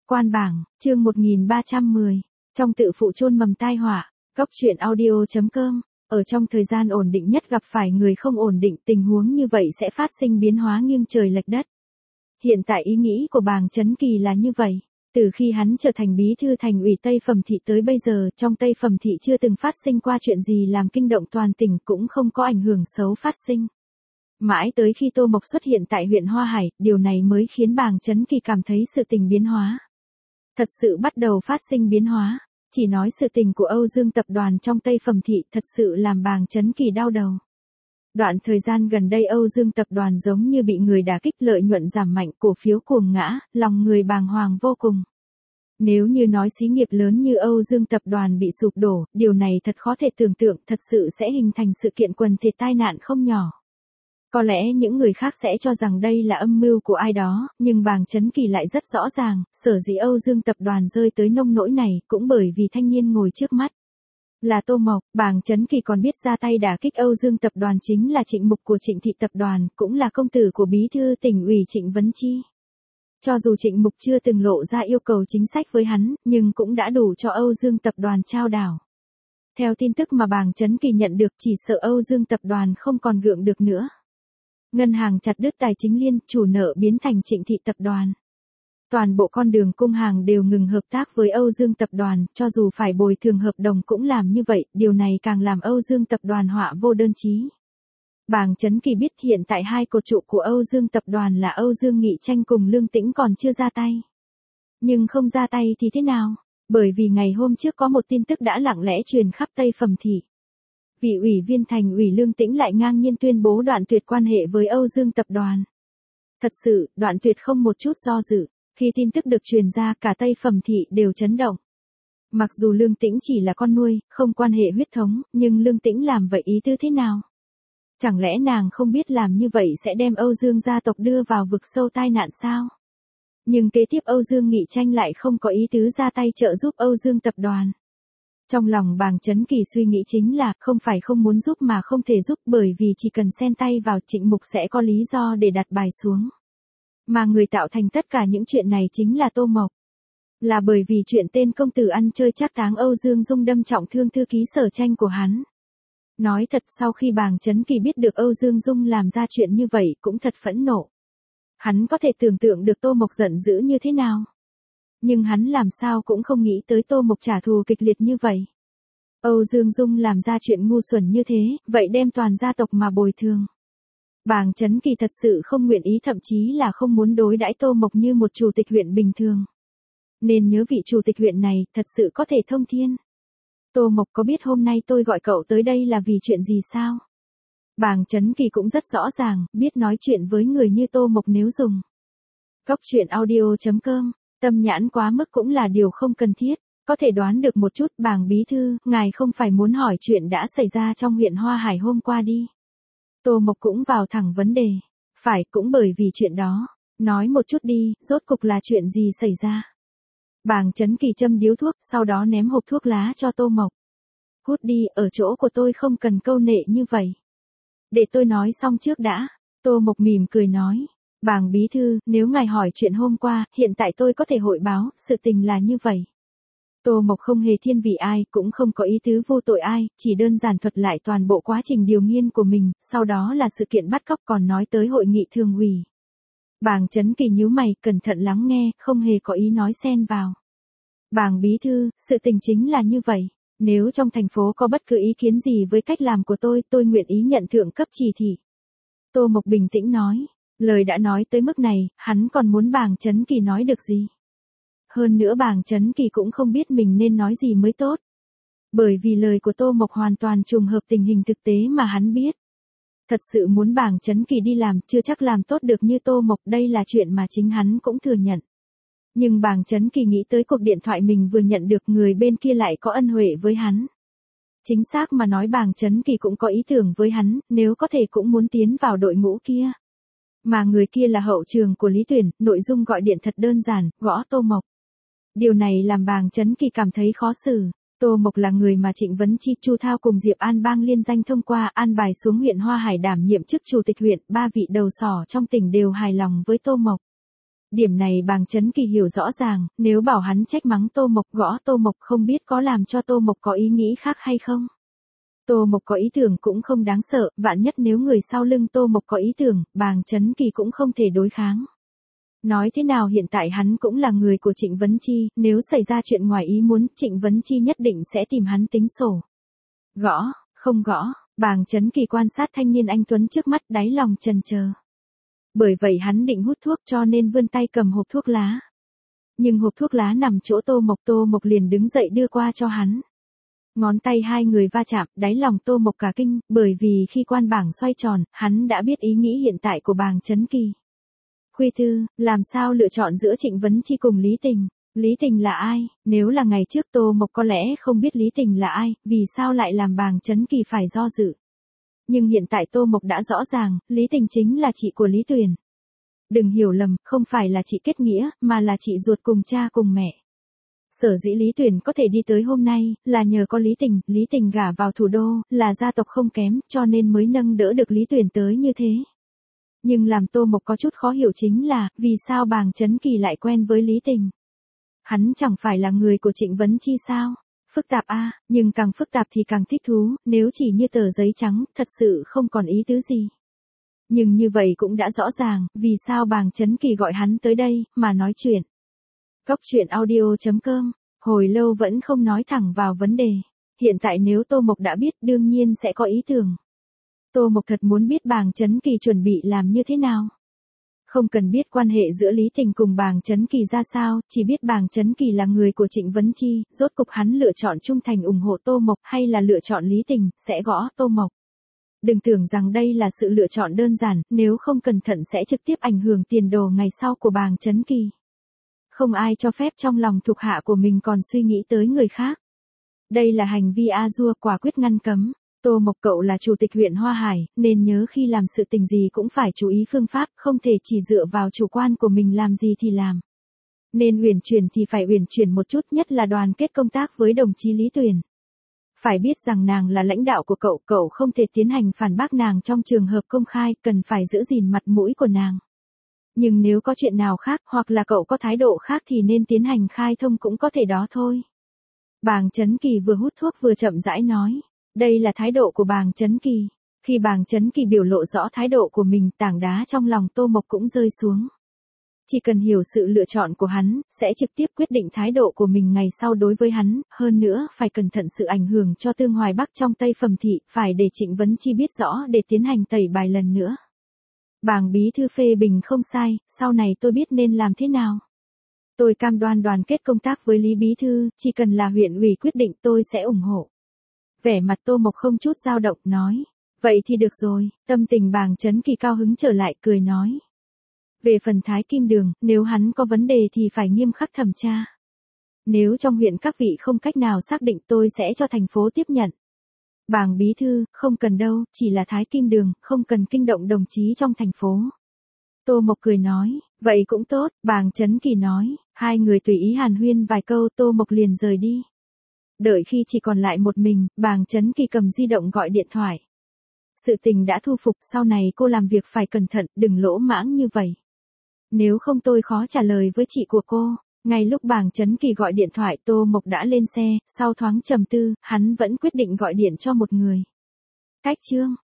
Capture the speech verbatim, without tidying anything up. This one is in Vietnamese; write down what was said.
Quan bảng, chương một nghìn ba trăm mười. Trong tự phụ chôn mầm tai họa, Góc truyện audio chấm com. Ở trong thời gian ổn định nhất gặp phải người không ổn định, tình huống như vậy sẽ phát sinh biến hóa nghiêng trời lệch đất. Hiện tại ý nghĩ của Bàng Chấn Kỳ là như vậy. Từ khi hắn trở thành bí thư thành ủy Tây Phẩm Thị tới bây giờ, trong Tây Phẩm Thị chưa từng phát sinh qua chuyện gì làm kinh động toàn tỉnh, cũng không có ảnh hưởng xấu phát sinh. Mãi tới khi Tô Mộc xuất hiện tại huyện Hoa Hải, điều này mới khiến Bàng Chấn Kỳ cảm thấy sự tình biến hóa. Thật sự bắt đầu phát sinh biến hóa. Chỉ nói sự tình của Âu Dương tập đoàn trong Tây Phẩm Thị thật sự làm Bàng Chấn Kỳ đau đầu. Đoạn thời gian gần đây Âu Dương tập đoàn giống như bị người đả kích, lợi nhuận giảm mạnh, cổ phiếu cuồng ngã, lòng người bàng hoàng vô cùng. Nếu như nói xí nghiệp lớn như Âu Dương tập đoàn bị sụp đổ, điều này thật khó thể tưởng tượng, thật sự sẽ hình thành sự kiện quần thể tai nạn không nhỏ. Có lẽ những người khác sẽ cho rằng đây là âm mưu của ai đó, nhưng Bàng Chấn Kỳ lại rất rõ ràng, sở dĩ Âu Dương tập đoàn rơi tới nông nỗi này cũng bởi vì thanh niên ngồi trước mắt là Tô Mộc. Bàng Chấn Kỳ còn biết ra tay đả kích Âu Dương tập đoàn chính là Trịnh Mục của Trịnh Thị tập đoàn, cũng là công tử của bí thư tỉnh ủy Trịnh Vấn Chi. Cho dù Trịnh Mục chưa từng lộ ra yêu cầu chính sách với hắn, nhưng cũng đã đủ cho Âu Dương tập đoàn trao đảo. Theo tin tức mà Bàng Chấn Kỳ nhận được, chỉ sợ Âu Dương tập đoàn không còn gượng được nữa. Ngân hàng chặt đứt tài chính liên, chủ nợ biến thành Trịnh Thị tập đoàn. Toàn bộ con đường cung hàng đều ngừng hợp tác với Âu Dương tập đoàn, cho dù phải bồi thường hợp đồng cũng làm như vậy, điều này càng làm Âu Dương tập đoàn họa vô đơn chí. Bàng Chấn Kỳ biết hiện tại hai cột trụ của Âu Dương tập đoàn là Âu Dương Nghị Tranh cùng Lương Tĩnh còn chưa ra tay. Nhưng không ra tay thì thế nào? Bởi vì ngày hôm trước có một tin tức đã lặng lẽ truyền khắp Tây Phẩm Thị. Vị ủy viên thành ủy Lương Tĩnh lại ngang nhiên tuyên bố đoạn tuyệt quan hệ với Âu Dương tập đoàn. Thật sự, đoạn tuyệt không một chút do dự. Khi tin tức được truyền ra, cả Tây Phẩm Thị đều chấn động. Mặc dù Lương Tĩnh chỉ là con nuôi, không quan hệ huyết thống, nhưng Lương Tĩnh làm vậy ý tư thế nào? Chẳng lẽ nàng không biết làm như vậy sẽ đem Âu Dương gia tộc đưa vào vực sâu tai nạn sao? Nhưng kế tiếp Âu Dương Nghị Tranh lại không có ý tứ ra tay trợ giúp Âu Dương tập đoàn. Trong lòng Bàng Chấn Kỳ suy nghĩ chính là, không phải không muốn giúp mà không thể giúp, bởi vì chỉ cần xen tay vào Trịnh Mục sẽ có lý do để đặt bài xuống. Mà người tạo thành tất cả những chuyện này chính là Tô Mộc. Là bởi vì chuyện tên công tử ăn chơi trác táng Âu Dương Dung đâm trọng thương thư ký Sở Tranh của hắn. Nói thật, sau khi Bàng Chấn Kỳ biết được Âu Dương Dung làm ra chuyện như vậy cũng thật phẫn nộ. Hắn có thể tưởng tượng được Tô Mộc giận dữ như thế nào. Nhưng hắn làm sao cũng không nghĩ tới Tô Mộc trả thù kịch liệt như vậy. Âu Dương Dung làm ra chuyện ngu xuẩn như thế, vậy đem toàn gia tộc mà bồi thường. Bàng Chấn Kỳ thật sự không nguyện ý, thậm chí là không muốn đối đãi Tô Mộc như một chủ tịch huyện bình thường. Nên nhớ vị chủ tịch huyện này thật sự có thể thông thiên. Tô Mộc có biết hôm nay tôi gọi cậu tới đây là vì chuyện gì sao? Bàng Chấn Kỳ cũng rất rõ ràng, biết nói chuyện với người như Tô Mộc nếu dùng Góc truyện audio chấm com, tâm nhãn quá mức cũng là điều không cần thiết. Có thể đoán được một chút, Bàng bí thư, ngài không phải muốn hỏi chuyện đã xảy ra trong huyện Hoa Hải hôm qua đi. Tô Mộc cũng vào thẳng vấn đề. Phải, cũng bởi vì chuyện đó. Nói một chút đi, rốt cục là chuyện gì xảy ra? Bàng Chấn Kỳ châm điếu thuốc, sau đó ném hộp thuốc lá cho Tô Mộc. Hút đi, ở chỗ của tôi không cần câu nệ như vậy. Để tôi nói xong trước đã. Tô Mộc mỉm cười nói. Bàng bí thư, nếu ngài hỏi chuyện hôm qua, hiện tại tôi có thể hội báo, sự tình là như vậy. Tô Mộc không hề thiên vị ai, cũng không có ý tứ vô tội ai, chỉ đơn giản thuật lại toàn bộ quá trình điều nghiên của mình, sau đó là sự kiện bắt cóc, còn nói tới hội nghị thường ủy. Bàng Chấn Kỳ nhíu mày, cẩn thận lắng nghe, không hề có ý nói xen vào. Bàng bí thư, sự tình chính là như vậy. Nếu trong thành phố có bất cứ ý kiến gì với cách làm của tôi, tôi nguyện ý nhận thượng cấp chỉ thị. Tô Mộc bình tĩnh nói, lời đã nói tới mức này, hắn còn muốn Bàng Chấn Kỳ nói được gì? Hơn nữa Bàng Chấn Kỳ cũng không biết mình nên nói gì mới tốt. Bởi vì lời của Tô Mộc hoàn toàn trùng hợp tình hình thực tế mà hắn biết. Thật sự muốn Bàng Chấn Kỳ đi làm, chưa chắc làm tốt được như Tô Mộc, đây là chuyện mà chính hắn cũng thừa nhận. Nhưng Bàng Chấn Kỳ nghĩ tới cuộc điện thoại mình vừa nhận được, người bên kia lại có ân huệ với hắn. Chính xác mà nói, Bàng Chấn Kỳ cũng có ý tưởng với hắn, nếu có thể cũng muốn tiến vào đội ngũ kia. Mà người kia là hậu trường của Lý Tuyển, nội dung gọi điện thật đơn giản, gõ Tô Mộc. Điều này làm Bàng Chấn Kỳ cảm thấy khó xử. Tô Mộc là người mà Trịnh Vấn Chi, Chu Thao cùng Diệp An Bang liên danh thông qua, an bài xuống huyện Hoa Hải đảm nhiệm chức chủ tịch huyện, ba vị đầu sỏ trong tỉnh đều hài lòng với Tô Mộc. Điểm này Bàng Chấn Kỳ hiểu rõ ràng, nếu bảo hắn trách mắng Tô Mộc gõ Tô Mộc không biết có làm cho Tô Mộc có ý nghĩ khác hay không. Tô Mộc có ý tưởng cũng không đáng sợ, vạn nhất nếu người sau lưng Tô Mộc có ý tưởng, Bàng Chấn Kỳ cũng không thể đối kháng. Nói thế nào hiện tại hắn cũng là người của Trịnh Vấn Chi, nếu xảy ra chuyện ngoài ý muốn, Trịnh Vấn Chi nhất định sẽ tìm hắn tính sổ. Gõ, không gõ, Bàng Chấn Kỳ quan sát thanh niên anh tuấn trước mắt, đáy lòng chần chờ. Bởi vậy hắn định hút thuốc cho nên vươn tay cầm hộp thuốc lá. Nhưng hộp thuốc lá nằm chỗ Tô Mộc, Tô Mộc liền đứng dậy đưa qua cho hắn. Ngón tay hai người va chạm, đáy lòng Tô Mộc cả kinh, bởi vì khi quan bảng xoay tròn, hắn đã biết ý nghĩ hiện tại của Bàng Chấn Kỳ. Khuê thư, làm sao lựa chọn giữa Trịnh Vấn Chi cùng Lý Tình? Lý Tình là ai? Nếu là ngày trước Tô Mộc có lẽ không biết Lý Tình là ai, vì sao lại làm Bàng Chấn Kỳ phải do dự. Nhưng hiện tại Tô Mộc đã rõ ràng, Lý Tình chính là chị của Lý Tuyền. Đừng hiểu lầm, không phải là chị kết nghĩa, mà là chị ruột cùng cha cùng mẹ. Sở dĩ Lý Tuyền có thể đi tới hôm nay, là nhờ có Lý Tình, Lý Tình gả vào thủ đô, là gia tộc không kém, cho nên mới nâng đỡ được Lý Tuyền tới như thế. Nhưng làm Tô Mộc có chút khó hiểu chính là, vì sao Bàng Chấn Kỳ lại quen với Lý Tình? Hắn chẳng phải là người của Trịnh Vấn Chi sao? Phức tạp a, à, nhưng càng phức tạp thì càng thích thú, nếu chỉ như tờ giấy trắng, thật sự không còn ý tứ gì. Nhưng như vậy cũng đã rõ ràng, vì sao Bàng Chấn Kỳ gọi hắn tới đây, mà nói chuyện. Cốc truyện audio chấm com, hồi lâu vẫn không nói thẳng vào vấn đề. Hiện tại nếu Tô Mộc đã biết đương nhiên sẽ có ý tưởng. Tô Mộc thật muốn biết Bàng Chấn Kỳ chuẩn bị làm như thế nào. Không cần biết quan hệ giữa Lý Tình cùng Bàng Chấn Kỳ ra sao, chỉ biết Bàng Chấn Kỳ là người của Trịnh Vấn Chi, rốt cục hắn lựa chọn trung thành ủng hộ Tô Mộc hay là lựa chọn Lý Tình, sẽ gõ Tô Mộc. Đừng tưởng rằng đây là sự lựa chọn đơn giản, nếu không cẩn thận sẽ trực tiếp ảnh hưởng tiền đồ ngày sau của Bàng Chấn Kỳ. Không ai cho phép trong lòng thuộc hạ của mình còn suy nghĩ tới người khác. Đây là hành vi A-dua, quả quyết ngăn cấm. Tô Mộc cậu là chủ tịch huyện Hoa Hải, nên nhớ khi làm sự tình gì cũng phải chú ý phương pháp, không thể chỉ dựa vào chủ quan của mình làm gì thì làm. Nên uyển chuyển thì phải uyển chuyển một chút, nhất là đoàn kết công tác với đồng chí Lý Tuyền. Phải biết rằng nàng là lãnh đạo của cậu, cậu không thể tiến hành phản bác nàng trong trường hợp công khai, cần phải giữ gìn mặt mũi của nàng. Nhưng nếu có chuyện nào khác, hoặc là cậu có thái độ khác thì nên tiến hành khai thông cũng có thể đó thôi. Bàng Chấn Kỳ vừa hút thuốc vừa chậm rãi nói. Đây là thái độ của Bàng Chấn Kỳ. Khi Bàng Chấn Kỳ biểu lộ rõ thái độ của mình, tảng đá trong lòng Tô Mộc cũng rơi xuống. Chỉ cần hiểu sự lựa chọn của hắn, sẽ trực tiếp quyết định thái độ của mình ngày sau đối với hắn, hơn nữa, phải cẩn thận sự ảnh hưởng cho Tương Hoài Bắc trong Tây Phẩm Thị, phải để Trịnh Vấn Chi biết rõ để tiến hành tẩy bài lần nữa. Bàng bí thư phê bình không sai, sau này tôi biết nên làm thế nào. Tôi cam đoan đoàn kết công tác với Lý bí thư, chỉ cần là huyện ủy quyết định tôi sẽ ủng hộ. Vẻ mặt Tô Mộc không chút dao động, nói. Vậy thì được rồi, tâm tình Bàng Chấn Kỳ cao hứng trở lại, cười nói. Về phần Thái Kim Đường, nếu hắn có vấn đề thì phải nghiêm khắc thẩm tra. Nếu trong huyện các vị không cách nào xác định tôi sẽ cho thành phố tiếp nhận. Bàng bí thư, không cần đâu, chỉ là Thái Kim Đường, không cần kinh động đồng chí trong thành phố. Tô Mộc cười nói, vậy cũng tốt, Bàng Chấn Kỳ nói, hai người tùy ý hàn huyên vài câu, Tô Mộc liền rời đi. Đợi khi chỉ còn lại một mình, Bàng Chấn Kỳ cầm di động gọi điện thoại. Sự tình đã thu phục, sau này cô làm việc phải cẩn thận, đừng lỗ mãng như vậy. Nếu không tôi khó trả lời với chị của cô. Ngay lúc Bàng Chấn Kỳ gọi điện thoại, Tô Mộc đã lên xe, sau thoáng trầm tư, hắn vẫn quyết định gọi điện cho một người. Cách chương.